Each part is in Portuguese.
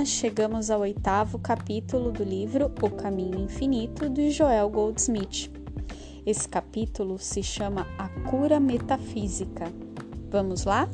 turma, chegamos ao 8º capítulo do livro O Caminho Infinito, de Joel Goldsmith. Esse capítulo se chama A Cura Metafísica. Vamos lá?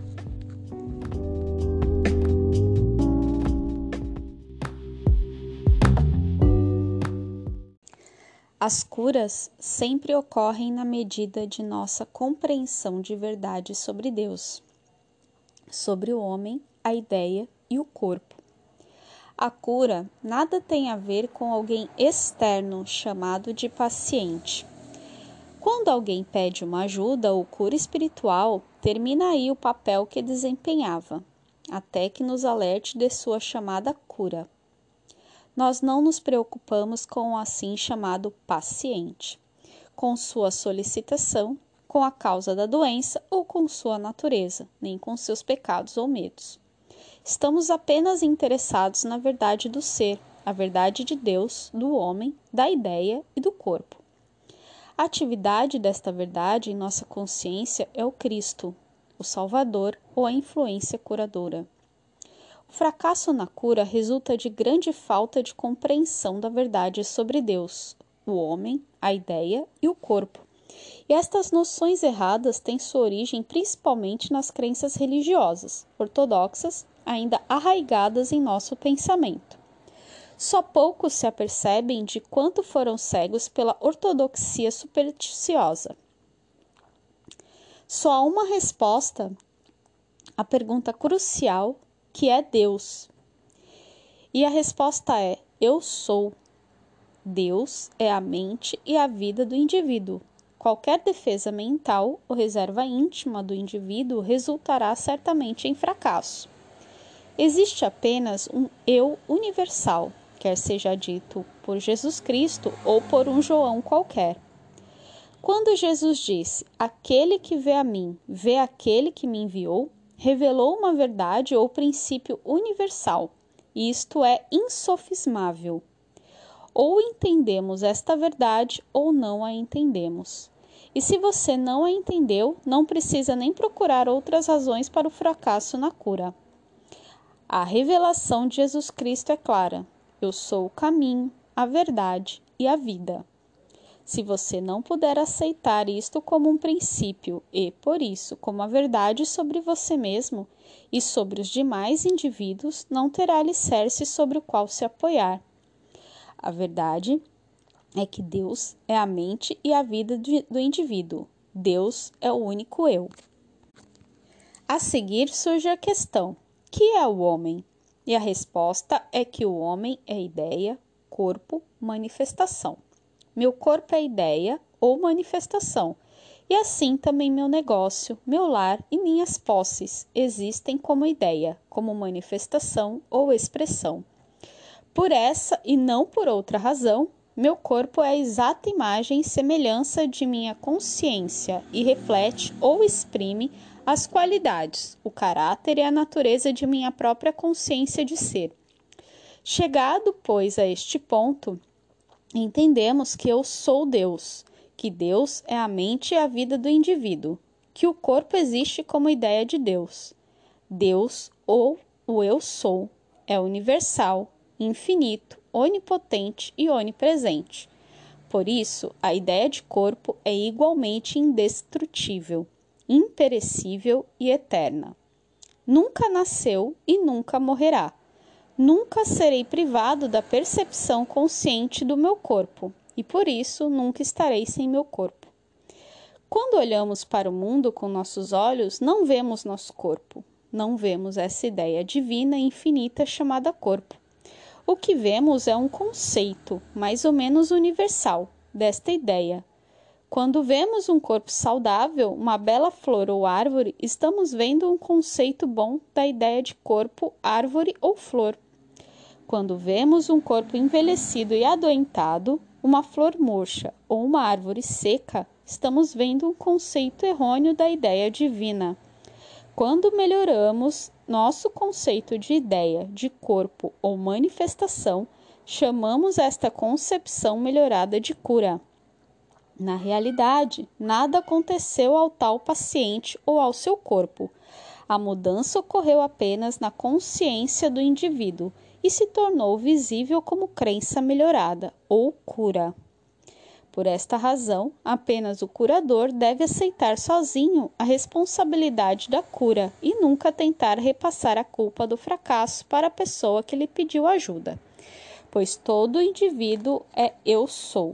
As curas sempre ocorrem na medida de nossa compreensão de verdade sobre Deus, sobre o homem, a ideia e o corpo. A cura nada tem a ver com alguém externo chamado de paciente. Quando alguém pede uma ajuda ou cura espiritual, termina aí o papel que desempenhava, até que nos alerte de sua chamada cura. Nós não nos preocupamos com o assim chamado paciente, com sua solicitação, com a causa da doença ou com sua natureza, nem com seus pecados ou medos. Estamos apenas interessados na verdade do ser, a verdade de Deus, do homem, da ideia e do corpo. A atividade desta verdade em nossa consciência é o Cristo, o Salvador ou a influência curadora. O fracasso na cura resulta de grande falta de compreensão da verdade sobre Deus, o homem, a ideia e o corpo. E estas noções erradas têm sua origem principalmente nas crenças religiosas, ortodoxas, ainda arraigadas em nosso pensamento. Só poucos se apercebem de quanto foram cegos pela ortodoxia supersticiosa. Só há uma resposta à pergunta crucial, que é Deus. E a resposta é: eu sou. Deus é a mente e a vida do indivíduo. Qualquer defesa mental ou reserva íntima do indivíduo resultará certamente em fracasso. Existe apenas um eu universal, quer seja dito por Jesus Cristo ou por um João qualquer. Quando Jesus disse: aquele que vê a mim, vê aquele que me enviou, revelou uma verdade ou princípio universal, e isto é insofismável. Ou entendemos esta verdade ou não a entendemos. E se você não a entendeu, não precisa nem procurar outras razões para o fracasso na cura. A revelação de Jesus Cristo é clara: eu sou o caminho, a verdade e a vida. Se você não puder aceitar isto como um princípio e, por isso, como a verdade sobre você mesmo e sobre os demais indivíduos, não terá alicerce sobre o qual se apoiar. A verdade é que Deus é a mente e a vida do indivíduo. Deus é o único eu. A seguir surge a questão: que é o homem? E a resposta é que o homem é ideia, corpo, manifestação. Meu corpo é ideia ou manifestação, e assim também meu negócio, meu lar e minhas posses existem como ideia, como manifestação ou expressão. Por essa e não por outra razão, meu corpo é a exata imagem e semelhança de minha consciência e reflete ou exprime as qualidades, o caráter e a natureza de minha própria consciência de ser. Chegado, pois, a este ponto, entendemos que eu sou Deus, que Deus é a mente e a vida do indivíduo, que o corpo existe como ideia de Deus. Deus, ou o eu sou, é universal, infinito, onipotente e onipresente. Por isso, a ideia de corpo é igualmente indestrutível, imperecível e eterna. Nunca nasceu e nunca morrerá. Nunca serei privado da percepção consciente do meu corpo, e por isso nunca estarei sem meu corpo. Quando olhamos para o mundo com nossos olhos, não vemos nosso corpo, não vemos essa ideia divina e infinita chamada corpo. O que vemos é um conceito, mais ou menos universal, desta ideia. Quando vemos um corpo saudável, uma bela flor ou árvore, estamos vendo um conceito bom da ideia de corpo, árvore ou flor. Quando vemos um corpo envelhecido e adoentado, uma flor murcha ou uma árvore seca, estamos vendo um conceito errôneo da ideia divina. Quando melhoramos nosso conceito de ideia, de corpo ou manifestação, chamamos esta concepção melhorada de cura. Na realidade, nada aconteceu ao tal paciente ou ao seu corpo. A mudança ocorreu apenas na consciência do indivíduo e se tornou visível como crença melhorada ou cura. Por esta razão, apenas o curador deve aceitar sozinho a responsabilidade da cura e nunca tentar repassar a culpa do fracasso para a pessoa que lhe pediu ajuda, pois todo indivíduo é eu sou.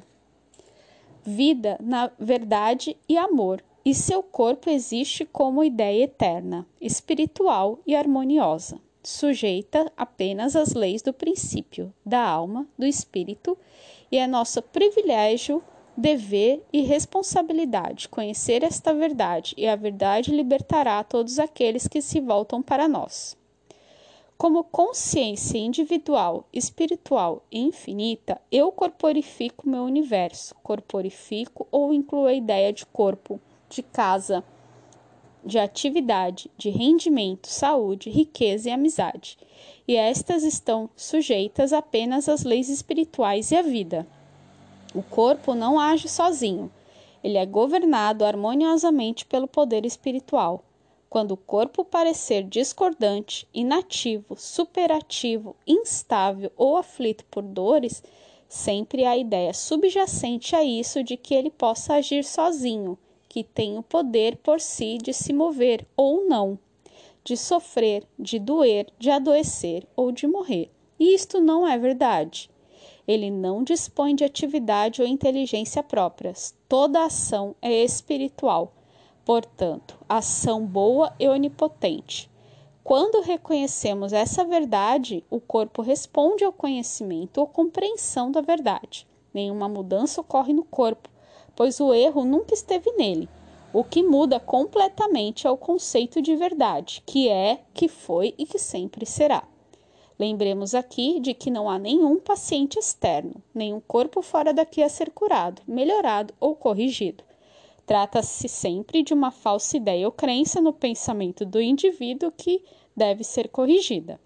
Vida, na verdade e amor, e seu corpo existe como ideia eterna, espiritual e harmoniosa, sujeita apenas às leis do princípio, da alma, do espírito, e é nosso privilégio, dever e responsabilidade conhecer esta verdade, e a verdade libertará todos aqueles que se voltam para nós. Como consciência individual, espiritual e infinita, eu corporifico meu universo, corporifico ou incluo a ideia de corpo, de casa, de atividade, de rendimento, saúde, riqueza e amizade. E estas estão sujeitas apenas às leis espirituais e à vida. O corpo não age sozinho, ele é governado harmoniosamente pelo poder espiritual. Quando o corpo parecer discordante, inativo, superativo, instável ou aflito por dores, sempre há a ideia subjacente a isso de que ele possa agir sozinho, que tem o poder por si de se mover ou não, de sofrer, de doer, de adoecer ou de morrer. E isto não é verdade. Ele não dispõe de atividade ou inteligência próprias. Toda ação é espiritual. Portanto, ação boa e onipotente. Quando reconhecemos essa verdade, o corpo responde ao conhecimento ou compreensão da verdade. Nenhuma mudança ocorre no corpo, pois o erro nunca esteve nele. O que muda completamente é o conceito de verdade, que é, que foi e que sempre será. Lembremos aqui de que não há nenhum paciente externo, nenhum corpo fora daqui a ser curado, melhorado ou corrigido. Trata-se sempre de uma falsa ideia ou crença no pensamento do indivíduo que deve ser corrigida.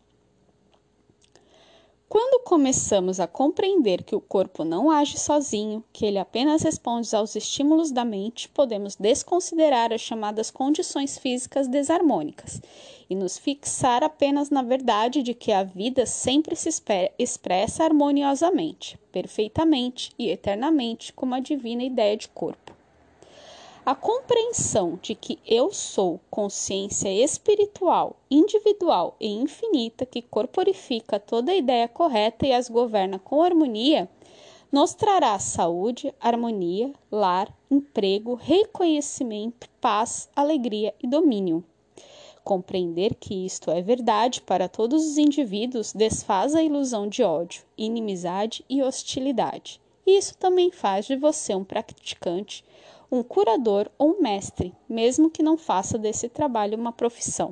Quando começamos a compreender que o corpo não age sozinho, que ele apenas responde aos estímulos da mente, podemos desconsiderar as chamadas condições físicas desarmônicas e nos fixar apenas na verdade de que a vida sempre se expressa harmoniosamente, perfeitamente e eternamente como a divina ideia de corpo. A compreensão de que eu sou consciência espiritual, individual e infinita que corporifica toda a ideia correta e as governa com harmonia, nos trará saúde, harmonia, lar, emprego, reconhecimento, paz, alegria e domínio. Compreender que isto é verdade para todos os indivíduos desfaz a ilusão de ódio, inimizade e hostilidade. E isso também faz de você um praticante, um curador ou um mestre, mesmo que não faça desse trabalho uma profissão.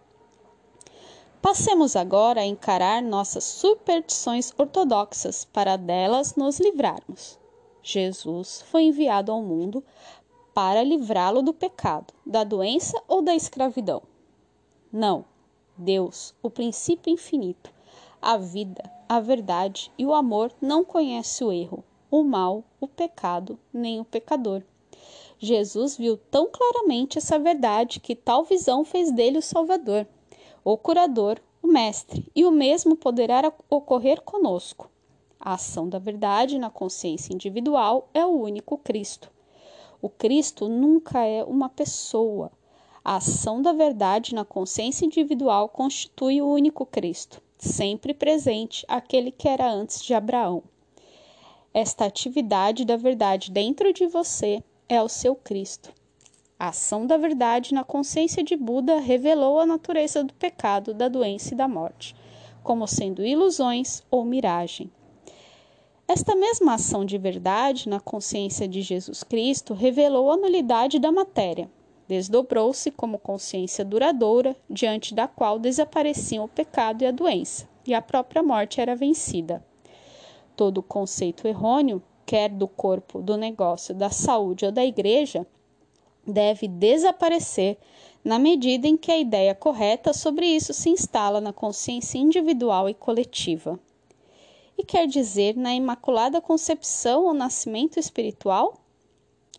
Passemos agora a encarar nossas superstições ortodoxas para delas nos livrarmos. Jesus foi enviado ao mundo para livrá-lo do pecado, da doença ou da escravidão? Não. Deus, o princípio infinito, a vida, a verdade e o amor não conhece o erro, o mal, o pecado, nem o pecador. Jesus viu tão claramente essa verdade que tal visão fez dele o Salvador, o curador, o mestre, e o mesmo poderá ocorrer conosco. A ação da verdade na consciência individual é o único Cristo. O Cristo nunca é uma pessoa. A ação da verdade na consciência individual constitui o único Cristo, sempre presente, aquele que era antes de Abraão. Esta atividade da verdade dentro de você é o seu Cristo. A ação da verdade na consciência de Buda revelou a natureza do pecado, da doença e da morte, como sendo ilusões ou miragem. Esta mesma ação de verdade na consciência de Jesus Cristo revelou a nulidade da matéria, desdobrou-se como consciência duradoura, diante da qual desapareciam o pecado e a doença, e a própria morte era vencida. Todo conceito errôneo, quer do corpo, do negócio, da saúde ou da igreja, deve desaparecer na medida em que a ideia correta sobre isso se instala na consciência individual e coletiva. E quer dizer na Imaculada Concepção ou Nascimento Espiritual?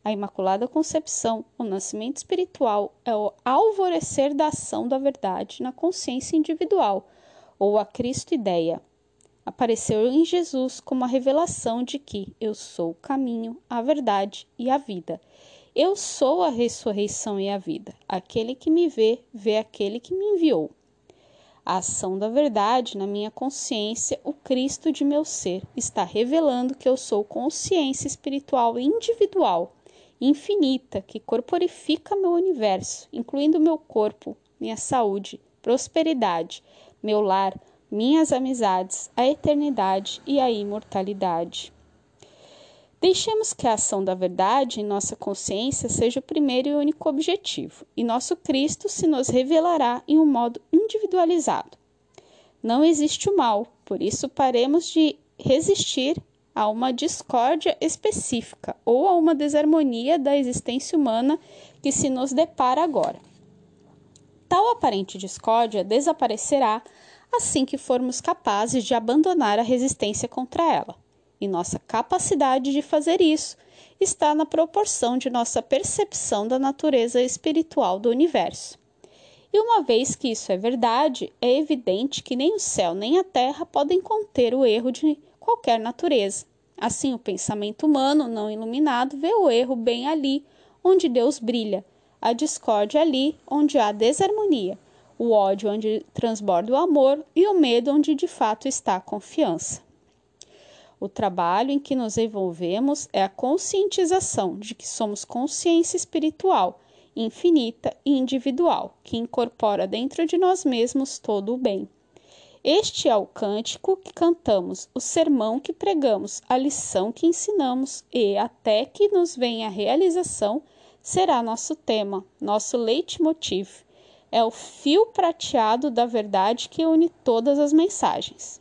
A Imaculada Concepção, o nascimento espiritual, é o alvorecer da ação da verdade na consciência individual, ou a Cristo-ideia. Apareceu em Jesus como a revelação de que eu sou o caminho, a verdade e a vida. Eu sou a ressurreição e a vida. Aquele que me vê, vê aquele que me enviou. A ação da verdade na minha consciência, o Cristo de meu ser, está revelando que eu sou consciência espiritual individual, infinita, que corporifica meu universo, incluindo meu corpo, minha saúde, prosperidade, meu lar, minhas amizades, a eternidade e a imortalidade. Deixemos que a ação da verdade em nossa consciência seja o primeiro e único objetivo, e nosso Cristo se nos revelará em um modo individualizado. Não existe o mal, por isso paremos de resistir a uma discórdia específica ou a uma desarmonia da existência humana que se nos depara agora. Tal aparente discórdia desaparecerá assim que formos capazes de abandonar a resistência contra ela. E nossa capacidade de fazer isso está na proporção de nossa percepção da natureza espiritual do universo. E uma vez que isso é verdade, é evidente que nem o céu nem a terra podem conter o erro de qualquer natureza. Assim, o pensamento humano não iluminado vê o erro bem ali, onde Deus brilha, a discórdia ali, onde há desarmonia, o ódio onde transborda o amor e o medo onde de fato está a confiança. O trabalho em que nos envolvemos é a conscientização de que somos consciência espiritual, infinita e individual, que incorpora dentro de nós mesmos todo o bem. Este é o cântico que cantamos, o sermão que pregamos, a lição que ensinamos e, até que nos venha a realização, será nosso tema, nosso leitmotiv. É o fio prateado da verdade que une todas as mensagens.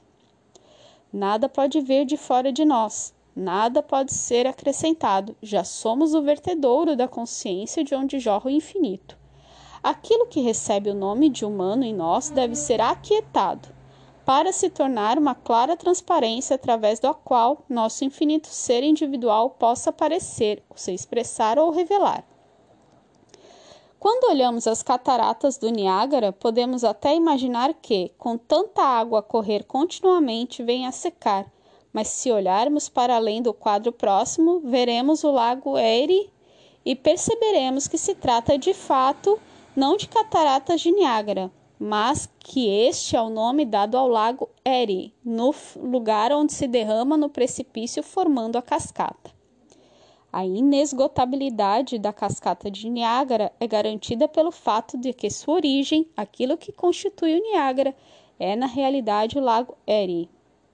Nada pode vir de fora de nós, nada pode ser acrescentado, já somos o vertedouro da consciência de onde jorra o infinito. Aquilo que recebe o nome de humano em nós deve ser aquietado, para se tornar uma clara transparência através da qual nosso infinito ser individual possa aparecer, se expressar ou revelar. Quando olhamos as cataratas do Niágara, podemos até imaginar que, com tanta água a correr continuamente, venha a secar. Mas se olharmos para além do quadro próximo, veremos o lago Erie e perceberemos que se trata de fato não de cataratas de Niágara, mas que este é o nome dado ao lago Erie, no lugar onde se derrama no precipício formando a cascata. A inesgotabilidade da cascata de Niágara é garantida pelo fato de que sua origem, aquilo que constitui o Niágara, é na realidade o lago Erie.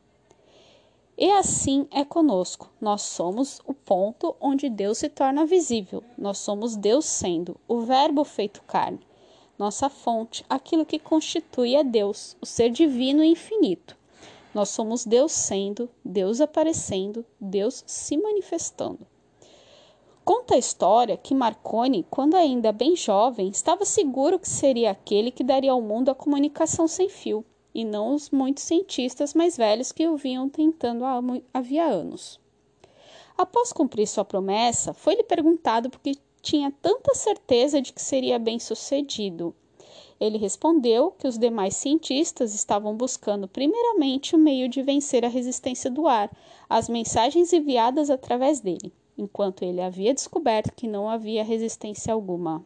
E assim é conosco. Nós somos o ponto onde Deus se torna visível. Nós somos Deus sendo, o Verbo feito carne. Nossa fonte, aquilo que constitui é Deus, o ser divino e infinito. Nós somos Deus sendo, Deus aparecendo, Deus se manifestando. Conta a história que Marconi, quando ainda bem jovem, estava seguro que seria aquele que daria ao mundo a comunicação sem fio, e não os muitos cientistas mais velhos que o vinham tentando havia anos. Após cumprir sua promessa, foi-lhe perguntado por que tinha tanta certeza de que seria bem-sucedido. Ele respondeu que os demais cientistas estavam buscando primeiramente o meio de vencer a resistência do ar, às mensagens enviadas através dele, enquanto ele havia descoberto que não havia resistência alguma.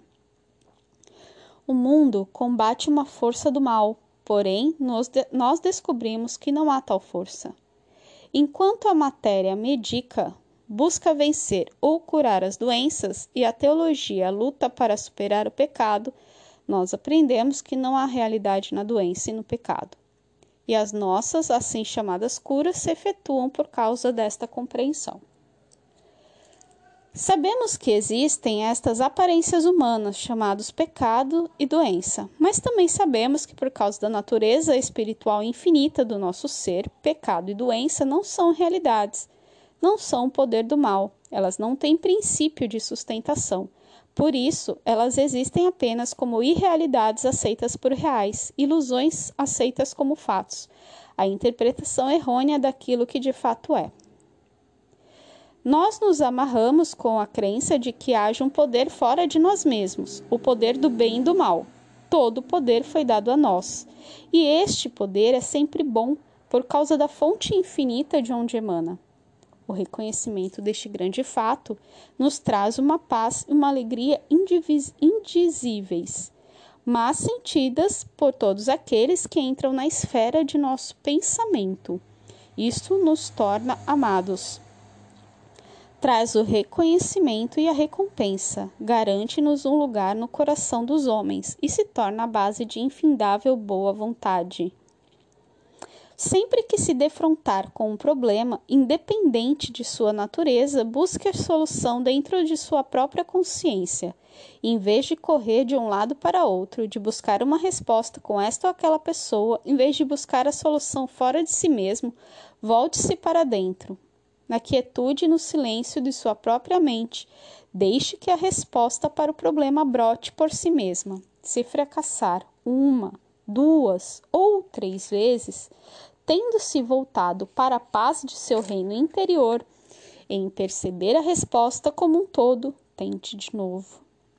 O mundo combate uma força do mal, porém nós descobrimos que não há tal força. Enquanto a matéria medica busca vencer ou curar as doenças e a teologia luta para superar o pecado, nós aprendemos que não há realidade na doença e no pecado. E as nossas, assim chamadas curas, se efetuam por causa desta compreensão. Sabemos que existem estas aparências humanas, chamados pecado e doença, mas também sabemos que por causa da natureza espiritual infinita do nosso ser, pecado e doença não são realidades, não são o poder do mal, elas não têm princípio de sustentação. Por isso, elas existem apenas como irrealidades aceitas por reais, ilusões aceitas como fatos, a interpretação errônea daquilo que de fato é. Nós nos amarramos com a crença de que haja um poder fora de nós mesmos, o poder do bem e do mal. Todo o poder foi dado a nós, e este poder é sempre bom, por causa da fonte infinita de onde emana. O reconhecimento deste grande fato nos traz uma paz e uma alegria indizíveis, mas sentidas por todos aqueles que entram na esfera de nosso pensamento. Isto nos torna amados. Traz o reconhecimento e a recompensa, garante-nos um lugar no coração dos homens e se torna a base de infindável boa vontade. Sempre que se defrontar com um problema, independente de sua natureza, busque a solução dentro de sua própria consciência. Em vez de correr de um lado para outro, de buscar uma resposta com esta ou aquela pessoa, em vez de buscar a solução fora de si mesmo, volte-se para dentro. Na quietude e no silêncio de sua própria mente, deixe que a resposta para o problema brote por si mesma. Se fracassar 1, 2 ou 3 vezes, tendo-se voltado para a paz de seu reino interior, em perceber a resposta como um todo, tente de novo.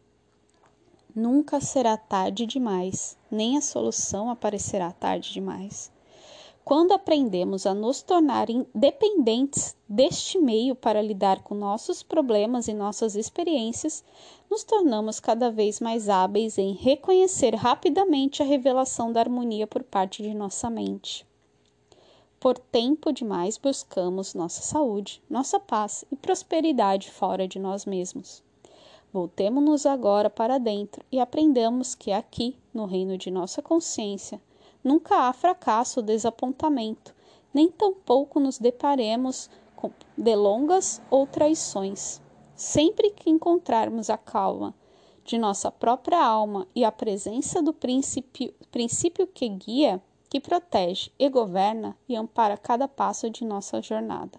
Nunca será tarde demais, nem a solução aparecerá tarde demais. Quando aprendemos a nos tornar independentes deste meio para lidar com nossos problemas e nossas experiências, nos tornamos cada vez mais hábeis em reconhecer rapidamente a revelação da harmonia por parte de nossa mente. Por tempo demais buscamos nossa saúde, nossa paz e prosperidade fora de nós mesmos. Voltemo-nos agora para dentro e aprendamos que aqui, no reino de nossa consciência, nunca há fracasso ou desapontamento, nem tampouco nos deparemos com delongas ou traições. Sempre que encontrarmos a calma de nossa própria alma e a presença do princípio que guia, que protege e governa e ampara cada passo de nossa jornada.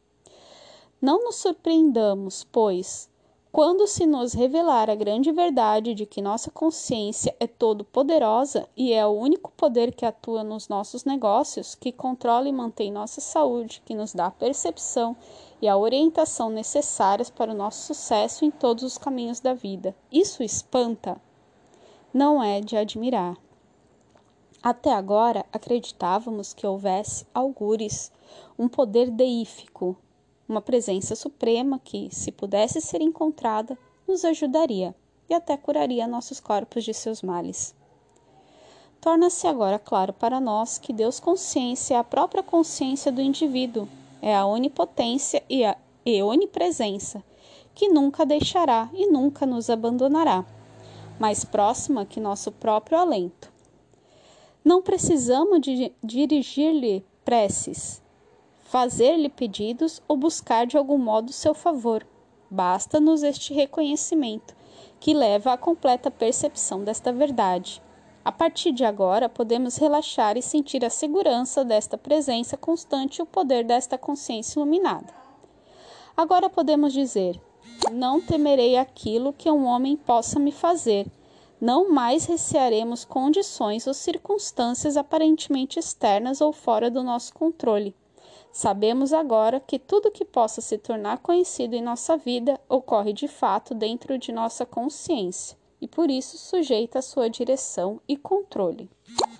Não nos surpreendamos, pois, quando se nos revelar a grande verdade de que nossa consciência é todo-poderosa e é o único poder que atua nos nossos negócios, que controla e mantém nossa saúde, que nos dá a percepção e a orientação necessárias para o nosso sucesso em todos os caminhos da vida. Isso espanta? Não é de admirar. Até agora, acreditávamos que houvesse algures, um poder deífico, uma presença suprema que, se pudesse ser encontrada, nos ajudaria e até curaria nossos corpos de seus males. Torna-se agora claro para nós que Deus Consciência é a própria consciência do indivíduo, é a onipotência e onipresença, que nunca deixará e nunca nos abandonará, mais próxima que nosso próprio alento. Não precisamos dirigir-lhe preces, fazer-lhe pedidos ou buscar de algum modo seu favor. Basta-nos este reconhecimento, que leva à completa percepção desta verdade. A partir de agora, podemos relaxar e sentir a segurança desta presença constante e o poder desta consciência iluminada. Agora podemos dizer: não temerei aquilo que um homem possa me fazer. Não mais recearemos condições ou circunstâncias aparentemente externas ou fora do nosso controle. Sabemos agora que tudo que possa se tornar conhecido em nossa vida ocorre de fato dentro de nossa consciência e por isso sujeita à sua direção e controle.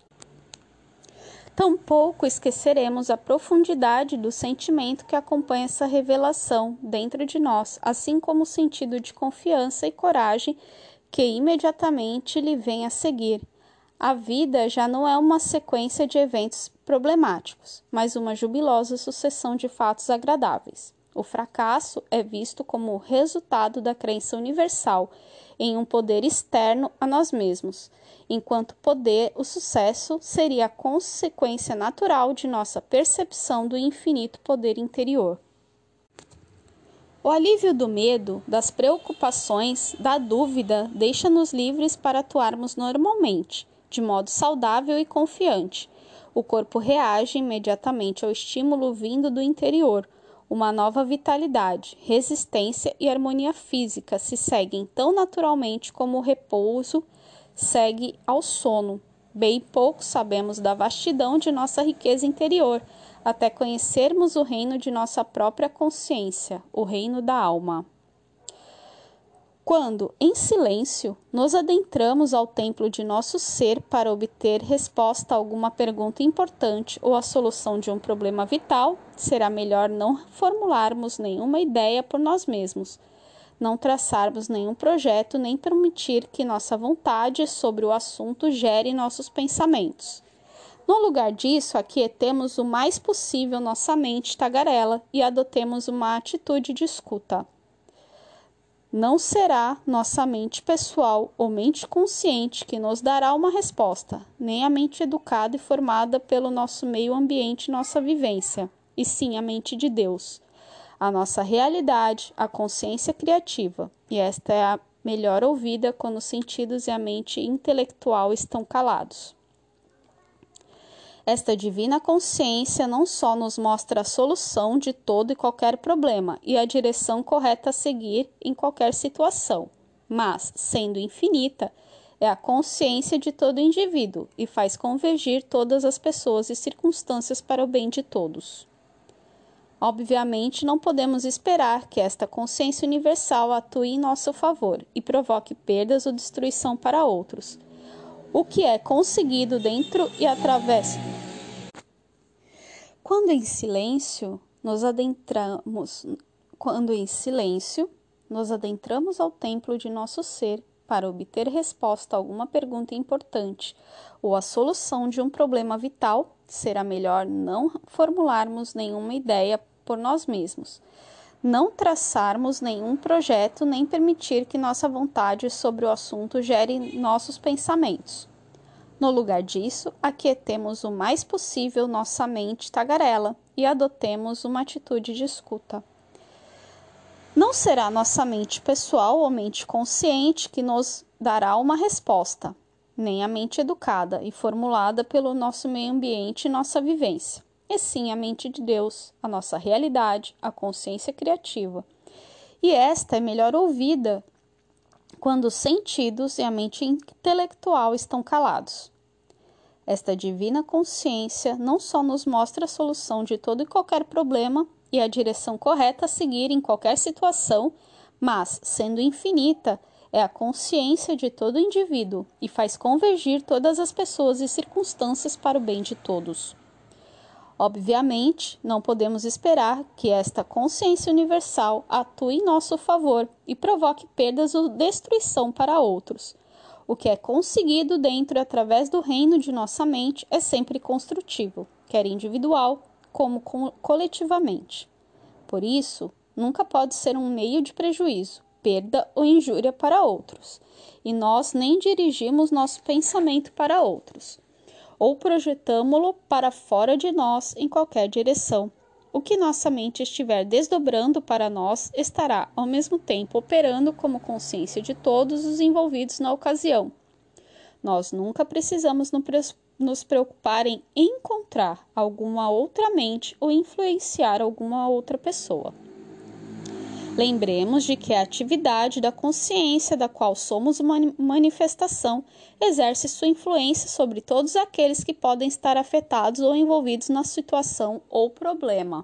Tampouco esqueceremos a profundidade do sentimento que acompanha essa revelação dentro de nós, assim como o sentido de confiança e coragem que imediatamente lhe vem a seguir. A vida já não é uma sequência de eventos problemáticos, mas uma jubilosa sucessão de fatos agradáveis. O fracasso é visto como o resultado da crença universal em um poder externo a nós mesmos, enquanto o sucesso seria a consequência natural de nossa percepção do infinito poder interior. O alívio do medo, das preocupações, da dúvida, deixa-nos livres para atuarmos normalmente, de modo saudável e confiante. O corpo reage imediatamente ao estímulo vindo do interior. Uma nova vitalidade, resistência e harmonia física se seguem tão naturalmente como o repouso segue ao sono. Bem pouco sabemos da vastidão de nossa riqueza interior, até conhecermos o reino de nossa própria consciência, o reino da alma. Quando, em silêncio, nos adentramos ao templo de nosso ser para obter resposta a alguma pergunta importante ou a solução de um problema vital, será melhor não formularmos nenhuma ideia por nós mesmos, não traçarmos nenhum projeto, nem permitir que nossa vontade sobre o assunto gere nossos pensamentos. No lugar disso, aquietemos o mais possível nossa mente tagarela e adotemos uma atitude de escuta. Não será nossa mente pessoal ou mente consciente que nos dará uma resposta, nem a mente educada e formada pelo nosso meio ambiente e nossa vivência, e sim a mente de Deus, a nossa realidade, a consciência criativa, e esta é a melhor ouvida quando os sentidos e a mente intelectual estão calados. Esta divina consciência não só nos mostra a solução de todo e qualquer problema e a direção correta a seguir em qualquer situação, mas, sendo infinita, é a consciência de todo indivíduo e faz convergir todas as pessoas e circunstâncias para o bem de todos. Obviamente, não podemos esperar que esta consciência universal atue em nosso favor e provoque perdas ou destruição para outros. O que é conseguido dentro e através. Quando em silêncio nos adentramos ao templo de nosso ser para obter resposta a alguma pergunta importante ou a solução de um problema vital, será melhor não formularmos nenhuma ideia por nós mesmos, não traçarmos nenhum projeto, nem permitir que nossa vontade sobre o assunto gere nossos pensamentos. No lugar disso, aquietemos o mais possível nossa mente tagarela e adotemos uma atitude de escuta. Não será nossa mente pessoal ou mente consciente que nos dará uma resposta, nem a mente educada e formulada pelo nosso meio ambiente e nossa vivência, e sim a mente de Deus, a nossa realidade, a consciência criativa. E esta é melhor ouvida quando os sentidos e a mente intelectual estão calados. Esta divina consciência não só nos mostra a solução de todo e qualquer problema e a direção correta a seguir em qualquer situação, mas, sendo infinita, é a consciência de todo indivíduo e faz convergir todas as pessoas e circunstâncias para o bem de todos. Obviamente, não podemos esperar que esta consciência universal atue em nosso favor e provoque perdas ou destruição para outros. O que é conseguido dentro e através do reino de nossa mente é sempre construtivo, quer individual como coletivamente. Por isso, nunca pode ser um meio de prejuízo, perda ou injúria para outros, e nós nem dirigimos nosso pensamento para outros, ou projetamo-lo para fora de nós em qualquer direção. O que nossa mente estiver desdobrando para nós estará, ao mesmo tempo, operando como consciência de todos os envolvidos na ocasião. Nós nunca precisamos nos preocupar em encontrar alguma outra mente ou influenciar alguma outra pessoa. Lembremos de que a atividade da consciência da qual somos uma manifestação exerce sua influência sobre todos aqueles que podem estar afetados ou envolvidos na situação ou problema.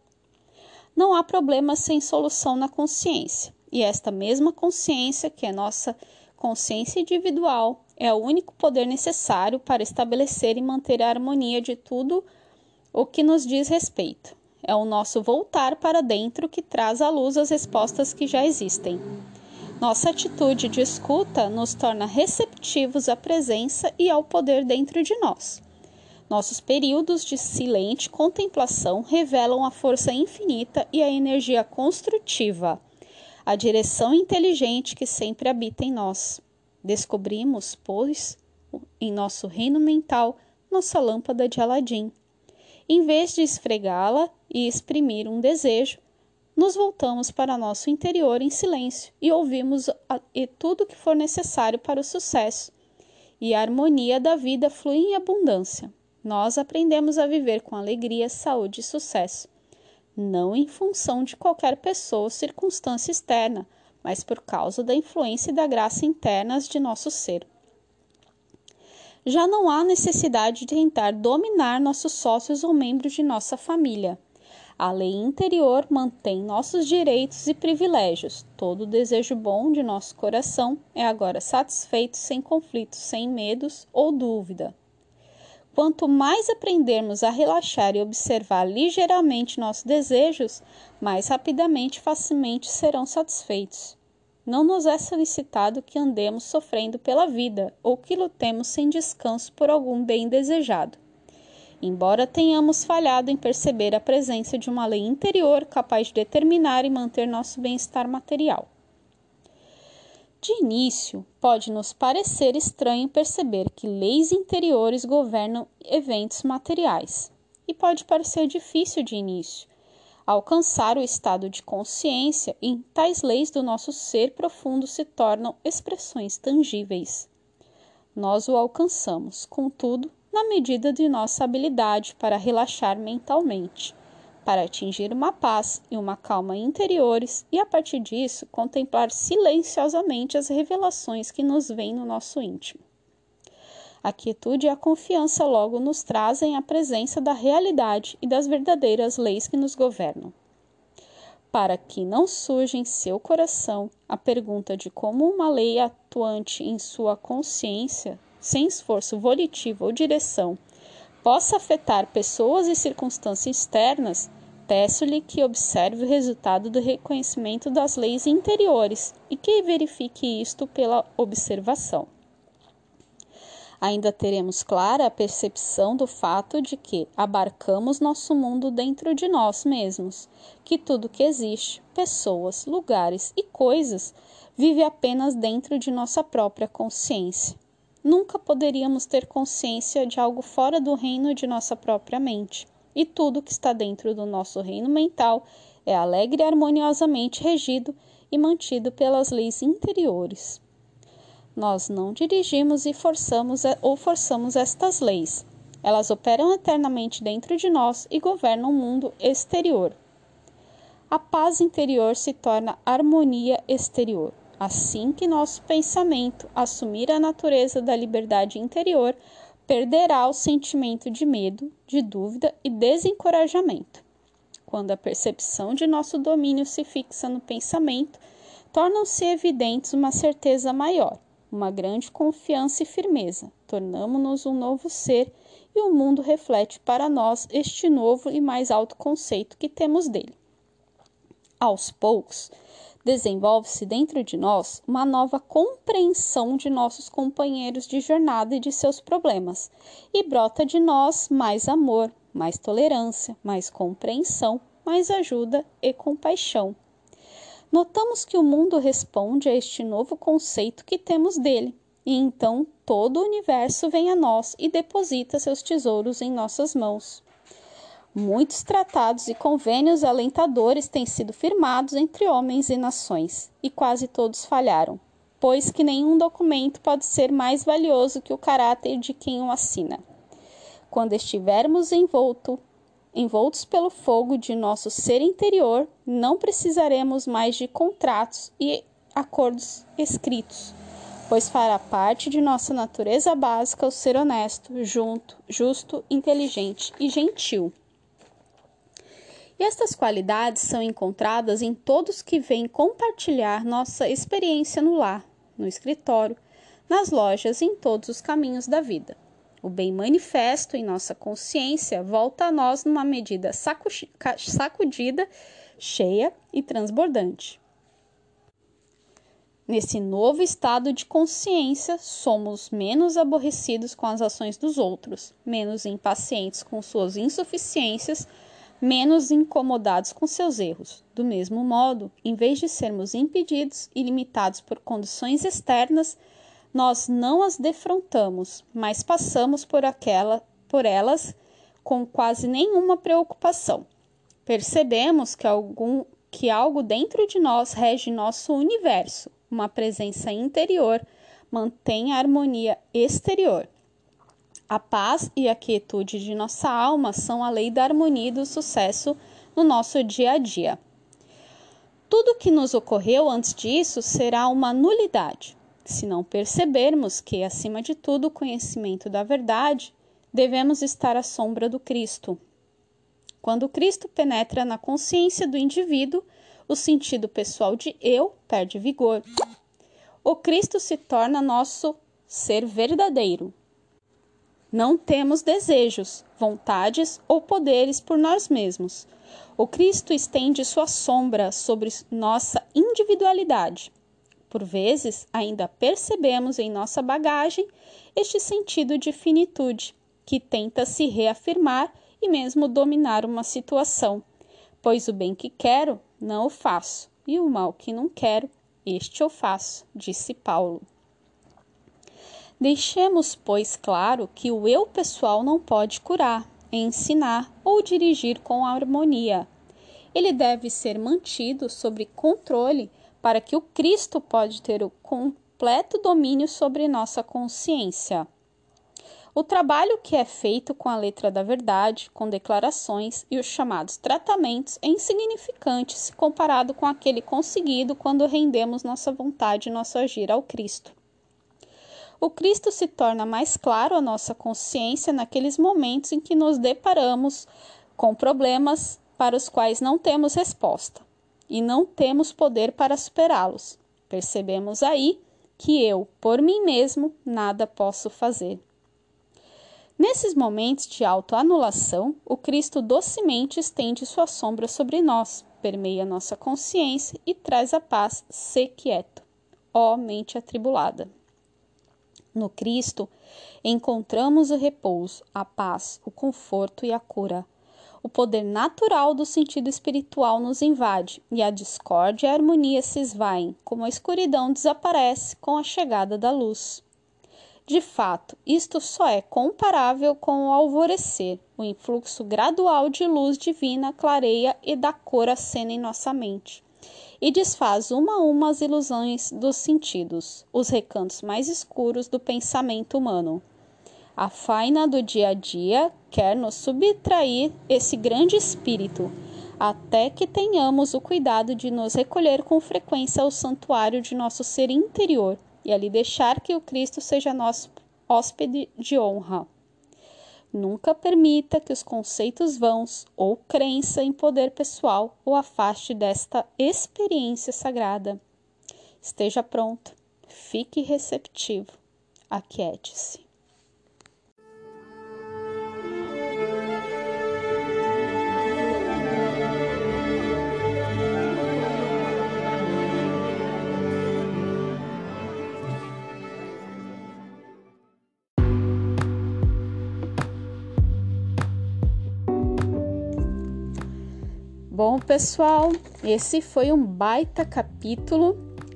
Não há problema sem solução na consciência, e esta mesma consciência, que é nossa consciência individual, é o único poder necessário para estabelecer e manter a harmonia de tudo o que nos diz respeito. É o nosso voltar para dentro que traz à luz as respostas que já existem. Nossa atitude de escuta nos torna receptivos à presença e ao poder dentro de nós. Nossos períodos de silente contemplação revelam a força infinita e a energia construtiva, a direção inteligente que sempre habita em nós. Descobrimos, pois, em nosso reino mental, nossa lâmpada de Aladim. Em vez de esfregá-la e exprimir um desejo, nos voltamos para nosso interior em silêncio e ouvimos tudo o que for necessário para o sucesso. E a harmonia da vida flui em abundância. Nós aprendemos a viver com alegria, saúde e sucesso, não em função de qualquer pessoa ou circunstância externa, mas por causa da influência e da graça internas de nosso ser. já não há necessidade de tentar dominar nossos sócios ou membros de nossa família. A lei interior mantém nossos direitos e privilégios. Todo desejo bom de nosso coração é agora satisfeito sem conflitos, sem medos ou dúvida. Quanto mais aprendermos a relaxar e observar ligeiramente nossos desejos, mais rapidamente e facilmente serão satisfeitos. Não nos é solicitado que andemos sofrendo pela vida ou que lutemos sem descanso por algum bem desejado. Embora tenhamos falhado em perceber a presença de uma lei interior capaz de determinar e manter nosso bem-estar material. De início, pode nos parecer estranho perceber que leis interiores governam eventos materiais, e pode parecer difícil de início alcançar o estado de consciência em tais leis do nosso ser profundo se tornam expressões tangíveis. Nós o alcançamos, contudo, na medida de nossa habilidade para relaxar mentalmente, para atingir uma paz e uma calma interiores e, a partir disso, contemplar silenciosamente as revelações que nos vêm no nosso íntimo. A quietude e a confiança logo nos trazem a presença da realidade e das verdadeiras leis que nos governam. Para que não surja em seu coração a pergunta de como uma lei atuante em sua consciência, sem esforço volitivo ou direção, possa afetar pessoas e circunstâncias externas, peço-lhe que observe o resultado do reconhecimento das leis interiores e que verifique isto pela observação. Ainda teremos clara a percepção do fato de que abarcamos nosso mundo dentro de nós mesmos, que tudo que existe, pessoas, lugares e coisas, vive apenas dentro de nossa própria consciência. Nunca poderíamos ter consciência de algo fora do reino de nossa própria mente, e tudo que está dentro do nosso reino mental é alegre e harmoniosamente regido e mantido pelas leis interiores. Nós não dirigimos e forçamos estas leis. Elas operam eternamente dentro de nós e governam o mundo exterior. A paz interior se torna harmonia exterior. Assim que nosso pensamento assumir a natureza da liberdade interior, perderá o sentimento de medo, de dúvida e desencorajamento. Quando a percepção de nosso domínio se fixa no pensamento, tornam-se evidentes uma certeza maior, uma grande confiança e firmeza. Tornamo-nos um novo ser e o mundo reflete para nós este novo e mais alto conceito que temos dele. Aos poucos, desenvolve-se dentro de nós uma nova compreensão de nossos companheiros de jornada e de seus problemas, e brota de nós mais amor, mais tolerância, mais compreensão, mais ajuda e compaixão. Notamos que o mundo responde a este novo conceito que temos dele, e então todo o universo vem a nós e deposita seus tesouros em nossas mãos. Muitos tratados e convênios alentadores têm sido firmados entre homens e nações, e quase todos falharam, pois que nenhum documento pode ser mais valioso que o caráter de quem o assina. Quando estivermos envoltos pelo fogo de nosso ser interior, não precisaremos mais de contratos e acordos escritos, pois fará parte de nossa natureza básica o ser honesto, justo, inteligente e gentil. E estas qualidades são encontradas em todos que vêm compartilhar nossa experiência no lar, no escritório, nas lojas e em todos os caminhos da vida. O bem manifesto em nossa consciência volta a nós numa medida sacudida, cheia e transbordante. Nesse novo estado de consciência, somos menos aborrecidos com as ações dos outros, menos impacientes com suas insuficiências, menos incomodados com seus erros. Do mesmo modo, em vez de sermos impedidos e limitados por condições externas, nós não as defrontamos, mas passamos por elas com quase nenhuma preocupação. Percebemos que algo dentro de nós rege nosso universo, uma presença interior, mantém a harmonia exterior. A paz e a quietude de nossa alma são a lei da harmonia e do sucesso no nosso dia a dia. Tudo o que nos ocorreu antes disso será uma nulidade. Se não percebermos que, acima de tudo, o conhecimento da verdade, devemos estar à sombra do Cristo. Quando Cristo penetra na consciência do indivíduo, o sentido pessoal de eu perde vigor. O Cristo se torna nosso ser verdadeiro. Não temos desejos, vontades ou poderes por nós mesmos. O Cristo estende sua sombra sobre nossa individualidade. Por vezes, ainda percebemos em nossa bagagem este sentido de finitude, que tenta se reafirmar e mesmo dominar uma situação. Pois o bem que quero, não o faço, e o mal que não quero, este eu faço, disse Paulo. Deixemos, pois, claro que o eu pessoal não pode curar, ensinar ou dirigir com harmonia. Ele deve ser mantido sob controle para que o Cristo pode ter o completo domínio sobre nossa consciência. O trabalho que é feito com a letra da verdade, com declarações e os chamados tratamentos é insignificante se comparado com aquele conseguido quando rendemos nossa vontade e nosso agir ao Cristo. O Cristo se torna mais claro à nossa consciência naqueles momentos em que nos deparamos com problemas para os quais não temos resposta e não temos poder para superá-los. Percebemos aí que eu, por mim mesmo, nada posso fazer. Nesses momentos de autoanulação, o Cristo docemente estende sua sombra sobre nós, permeia nossa consciência e traz a paz. Sê quieto, ó mente atribulada. No Cristo, encontramos o repouso, a paz, o conforto e a cura. O poder natural do sentido espiritual nos invade e a discórdia e a harmonia se esvaem, como a escuridão desaparece com a chegada da luz. De fato, isto só é comparável com o alvorecer. O influxo gradual de luz divina clareia e dá cor à cena em nossa mente e desfaz uma a uma as ilusões dos sentidos, os recantos mais escuros do pensamento humano. A faina do dia a dia quer nos subtrair esse grande espírito, até que tenhamos o cuidado de nos recolher com frequência ao santuário de nosso ser interior e ali deixar que o Cristo seja nosso hóspede de honra. Nunca permita que os conceitos vãos ou crença em poder pessoal o afaste desta experiência sagrada. Esteja pronto, fique receptivo, aquiete-se. Bom, pessoal, esse foi um baita capítulo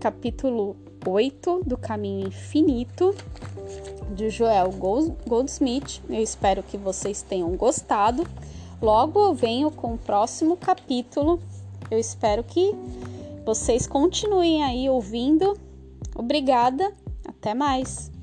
8 do Caminho Infinito, de Joel Goldsmith. Eu espero que vocês tenham gostado. Logo eu venho com o próximo capítulo. Eu espero que vocês continuem aí ouvindo. Obrigada, até mais!